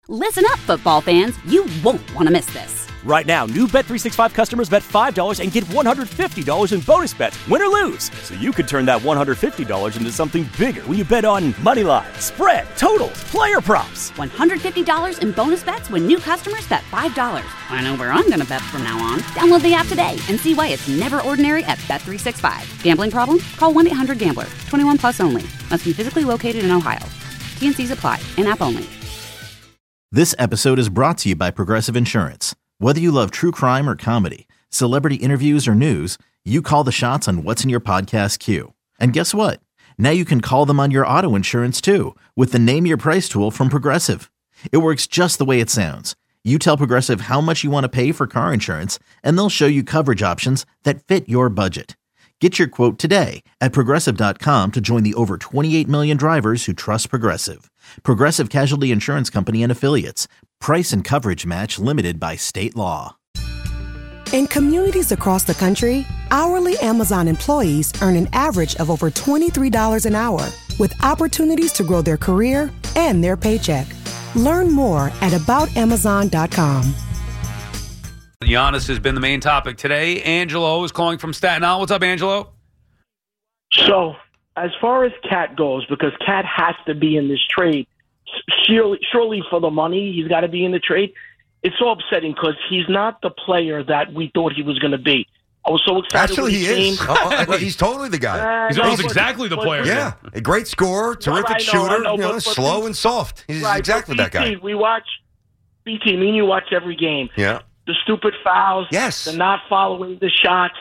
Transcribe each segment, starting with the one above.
Listen up, football fans. You won't want to miss this. Right now, new Bet365 customers bet $5 and get $150 in bonus bets, win or lose. So you could turn that $150 into something bigger when you bet on money line, spread, totals, player props. $150 in bonus bets when new customers bet $5. I know where I'm going to bet from now on. Download the app today and see why it's never ordinary at Bet365. Gambling problem? Call 1-800-GAMBLER. 21 plus only. Must be physically located in Ohio. T&Cs apply. In-app only. This episode is brought to you by Progressive Insurance. Whether you love true crime or comedy, celebrity interviews or news, you call the shots on what's in your podcast queue. And guess what? Now you can call them on your auto insurance too with the Name Your Price tool from Progressive. It works just the way it sounds. You tell Progressive how much you want to pay for car insurance, and they'll show you coverage options that fit your budget. Get your quote today at Progressive.com to join the over 28 million drivers who trust Progressive. Progressive Casualty Insurance Company and Affiliates. Price and coverage match limited by state law. In communities across the country, hourly Amazon employees earn an average of over $23 an hour, with opportunities to grow their career and their paycheck. Learn more at aboutamazon.com. Giannis has been the main topic today. Angelo is calling from Staten Island. What's up, Angelo? So, as far as Cat goes, because Cat has to be in this trade, surely for the money, he's got to be in the trade. It's so upsetting because he's not the player that we thought he was going to be. I was so excited. Actually, he is. He's totally the guy. He's almost exactly the player. Yeah, a great scorer, terrific shooter, slow and soft. He's exactly that guy. We watch, BT, me and you watch every game. Yeah. The stupid fouls, yes, the not following the shots.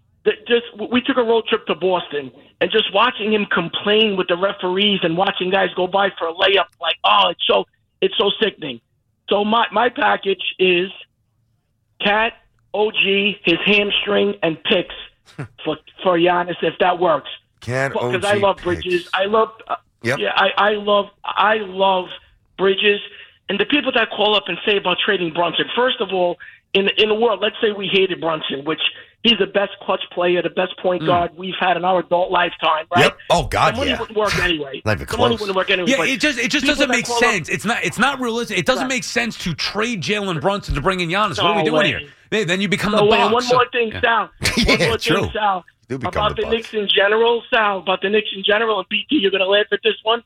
We took a road trip to Boston, and just watching him complain with the referees and watching guys go by for a layup, like, oh, it's so sickening. So my package is Cat, OG, his hamstring, and picks for Giannis if that works. Cat, OG, because I love Bridges. Picks. I love. Yep. Yeah, I love Bridges. And the people that call up and say about trading Brunson, first of all, in the world, let's say we hated Brunson, which he's the best clutch player, the best point guard we've had in our adult lifetime, right? Yep. Oh God, the money wouldn't work anyway. Not even the money close. wouldn't work anyway. Yeah, it just doesn't make sense. It's not realistic. It doesn't Right. make sense to trade Jalen Brunson to bring in Giannis. No what are we doing way. here? Then you become No the way. Bucks. One more thing, Sal. Yeah, One more true. thing, Sal. Do become About the the Bucks. Knicks in general, Sal. About the Knicks in general, and BT, you're going to laugh at this one.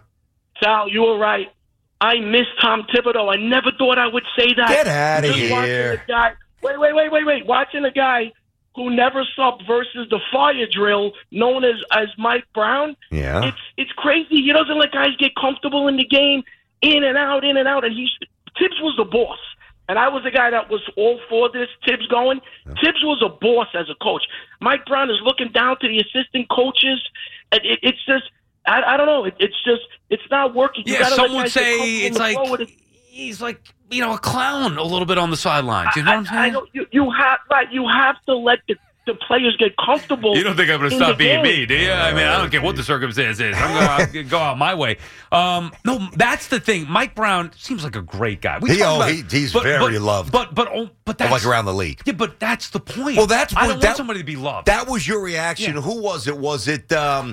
Sal, you were right. I miss Tom Thibodeau. I never thought I would say that. Get out of Just here. watching a guy, wait. Watching a guy who never subbed versus the fire drill, known as Mike Brown. Yeah. It's crazy. He doesn't let guys get comfortable in the game, in and out. And Tibbs was the boss. And I was the guy that was all for this, Tibbs going. Yeah. Tibbs was a boss as a coach. Mike Brown is looking down to the assistant coaches. It's just, I don't know. It's not working. Yeah, some would say it's like he's like, a clown a little bit on the sidelines. You know what I'm saying? I know, you have to let the players get comfortable. You don't think I'm going to stop being me, do you? I mean, I don't care what the circumstance is. I'm going to go out my way. No, that's the thing. Mike Brown seems like a great guy. He's very loved. But that's like around the league. Yeah, but that's the point. Well, I don't want somebody to be loved. That was your reaction. Yeah. Who was it? Was it?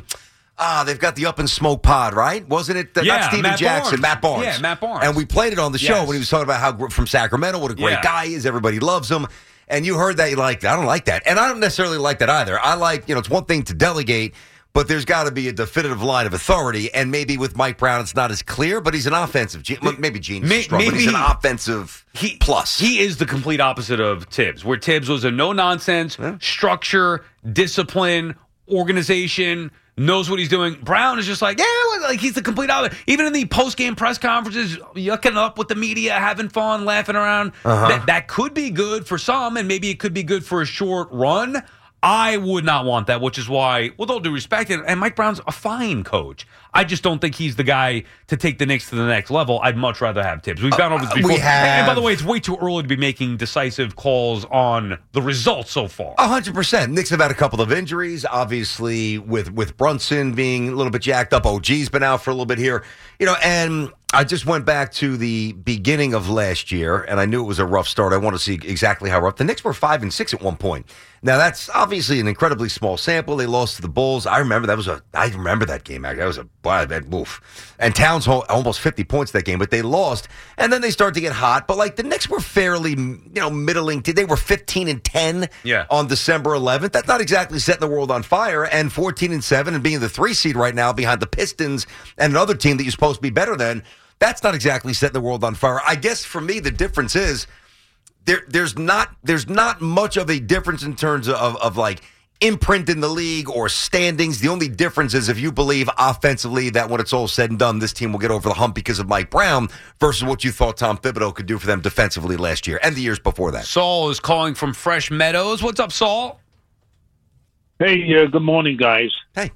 They've got the Up and Smoke pod, right? Wasn't it? Not Steven Matt Jackson, Barnes. Matt Barnes. Yeah, Matt Barnes. And we played it on the show when he was talking about how from Sacramento, what a great guy he is. Everybody loves him. And you heard that, you're like, I don't like that. And I don't necessarily like that either. I like, it's one thing to delegate, but there's got to be a definitive line of authority. And maybe with Mike Brown, it's not as clear, but he's an offensive maybe Gene is strong, but he's an offensive plus. He is the complete opposite of Tibbs, where Tibbs was a no-nonsense, structure, discipline, organization, knows what he's doing. Brown is just like he's the complete opposite. Even in the post-game press conferences, yucking up with the media, having fun, laughing around. That could be good for some, and maybe it could be good for a short run. I would not want that, which is why, with all due respect, and Mike Brown's a fine coach. I just don't think he's the guy to take the Knicks to the next level. I'd much rather have Tibbs. We've gone over this before. And by the way, it's way too early to be making decisive calls on the results so far. 100%. Knicks have had a couple of injuries, obviously, with Brunson being a little bit jacked up. OG's been out for a little bit here. And I just went back to the beginning of last year, and I knew it was a rough start. I want to see exactly how rough. The Knicks were 5-6 at one point. Now, that's obviously an incredibly small sample. They lost to the Bulls. I remember that game. That was a bad move. And Towns almost 50 points that game, but they lost. And then they started to get hot. But like the Knicks were fairly, middling. They were 15-10 on December 11th. That's not exactly setting the world on fire. And 14-7 and being the 3 seed right now behind the Pistons and another team that you're supposed to be better than. That's not exactly setting the world on fire. I guess for me, the difference is there's not much of a difference in terms of like imprint in the league or standings. The only difference is if you believe offensively that when it's all said and done, this team will get over the hump because of Mike Brown versus what you thought Tom Thibodeau could do for them defensively last year and the years before that. Saul is calling from Fresh Meadows. What's up, Saul? Hey, good morning, guys. Hey.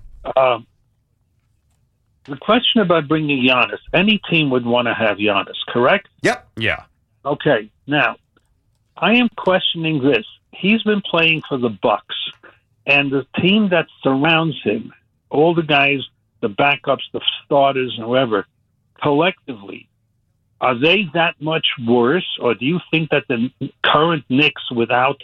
The question about bringing Giannis, any team would want to have Giannis, correct? Yep. Yeah. Okay. Now, I am questioning this. He's been playing for the Bucks, and the team that surrounds him, all the guys, the backups, the starters, and whoever, collectively, are they that much worse, or do you think that the current Knicks without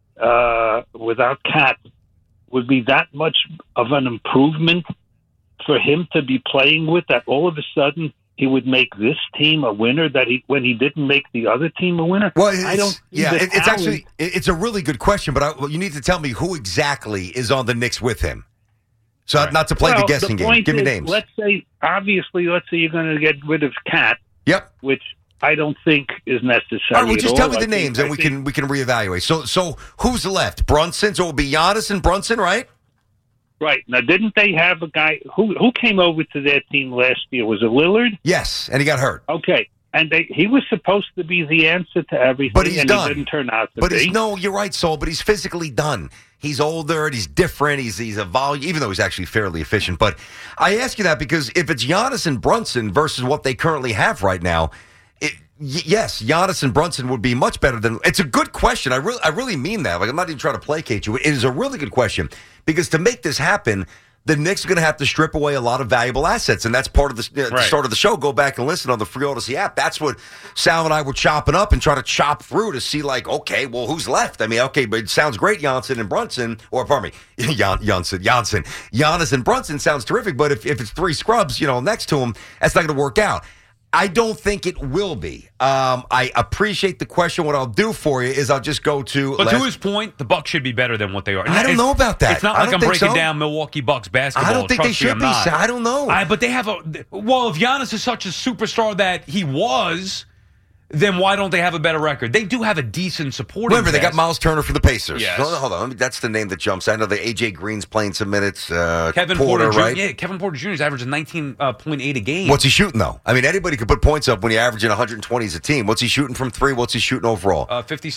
Cat would be that much of an improvement for him to be playing with, that all of a sudden he would make this team a winner when he didn't make the other team a winner? Well, I don't. It's a really good question, but you need to tell me who exactly is on the Knicks with him. So not to play the guessing game. Give me names. Let's say you're going to get rid of Cat. Yep. Which I don't think is necessary. All right, well, just tell me the names, and we think can reevaluate. So who's left? Brunson. So it will be Giannis and Brunson, right? Right. Now, didn't they have a guy who came over to their team last year? Was it Lillard? Yes, and he got hurt. Okay. And he was supposed to be the answer to everything, but he's done. He didn't turn out to be. No, you're right, Saul, but he's physically done. He's older, he's different, he's a volume, even though he's actually fairly efficient. But I ask you that because if it's Giannis and Brunson versus what they currently have right now, yes, Giannis and Brunson would be much better than. It's a good question. I really mean that. Like, I'm not even trying to placate you. It is a really good question because to make this happen, the Knicks are going to have to strip away a lot of valuable assets, and that's part of the start of the show. Go back and listen on the Free Odyssey app. That's what Sal and I were chopping up and trying to chop through to see, like, okay, well, who's left? I mean, okay, but it sounds great, Giannis and Brunson, or pardon me, Giannis and Brunson sounds terrific, but if it's three scrubs, next to him, that's not going to work out. I don't think it will be. I appreciate the question. What I'll do for you is I'll just go to. But to his point, the Bucks should be better than what they are. I don't know about that. It's not like I'm breaking down Milwaukee Bucks basketball. I don't think they should be. I don't know. But they have if Giannis is such a superstar that he was, then why don't they have a better record? They do have a decent supporting Remember, cast. They got Miles Turner for the Pacers. Yes. Hold on. That's the name that jumps. I know that A.J. Green's playing some minutes. Kevin Porter, right? Yeah, Kevin Porter Jr. is averaging 19.8 a game. What's he shooting, though? I mean, anybody could put points up when you're averaging 120 as a team. What's he shooting from three? What's he shooting overall?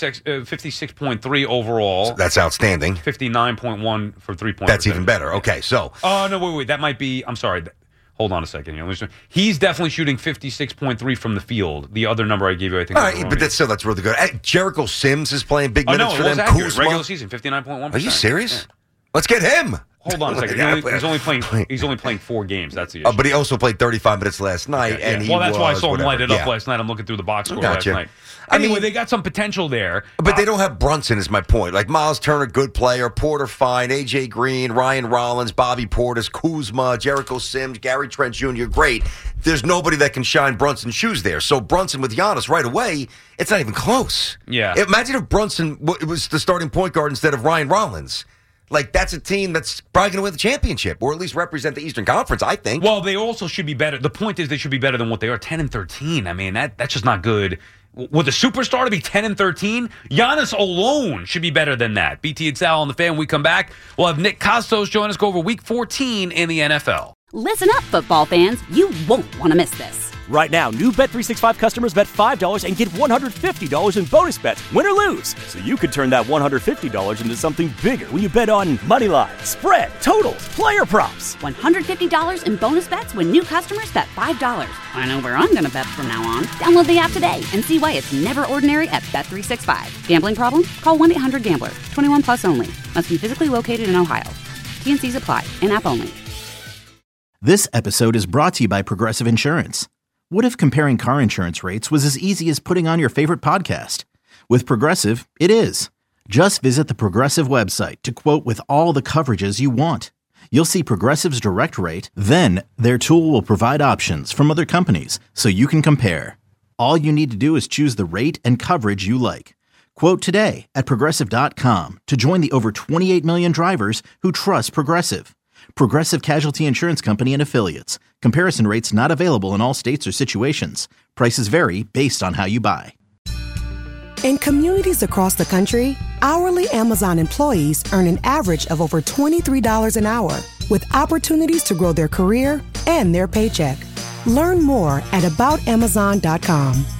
56.3 overall. So that's outstanding. 59.1 for 3-point. That's even better. Okay, so. Oh, no, wait. That might be. I'm sorry. Hold on a second here. He's definitely shooting 56.3 from the field. The other number I gave you, I think. All right, but that's really good. Jericho Sims is playing big minutes for them. Kuzma. Regular season, 59.1%. Are you serious? Yeah. Let's get him. Hold on a second. He's only playing 4 games. That's the issue. But he also played 35 minutes last night. Okay, and that's why I saw him light it up last night. I'm looking through the box score last night. Anyway, they got some potential there. But they don't have Brunson, is my point. Like Miles Turner, good player. Porter, fine. A.J. Green, Ryan Rollins, Bobby Portis, Kuzma, Jericho Sims, Gary Trent Jr., great. There's nobody that can shine Brunson's shoes there. So Brunson with Giannis right away, it's not even close. Yeah. Imagine if Brunson was the starting point guard instead of Ryan Rollins. Like, that's a team that's probably going to win the championship, or at least represent the Eastern Conference, I think. Well, they also should be better. The point is they should be better than what they are, 10-13. I mean, that's just not good. With a superstar to be 10-13, Giannis alone should be better than that. BT and Sal on the Fan. When we come back, we'll have Nick Kostos join us, go over Week 14 in the NFL. Listen up, football fans. You won't want to miss this. Right now, new Bet365 customers bet $5 and get $150 in bonus bets, win or lose. So you could turn that $150 into something bigger when you bet on money line, spread, totals, player props. $150 in bonus bets when new customers bet $5. I know where I'm going to bet from now on. Download the app today and see why it's never ordinary at Bet365. Gambling problem? Call 1-800-GAMBLER. 21 plus only. Must be physically located in Ohio. T&Cs apply. In-app only. This episode is brought to you by Progressive Insurance. What if comparing car insurance rates was as easy as putting on your favorite podcast? With Progressive, it is. Just visit the Progressive website to quote with all the coverages you want. You'll see Progressive's direct rate, then their tool will provide options from other companies so you can compare. All you need to do is choose the rate and coverage you like. Quote today at Progressive.com to join the over 28 million drivers who trust Progressive. Progressive Casualty Insurance Company and Affiliates. Comparison rates not available in all states or situations. Prices vary based on how you buy. In communities across the country, hourly Amazon employees earn an average of over $23 an hour, with opportunities to grow their career and their paycheck. Learn more at aboutamazon.com.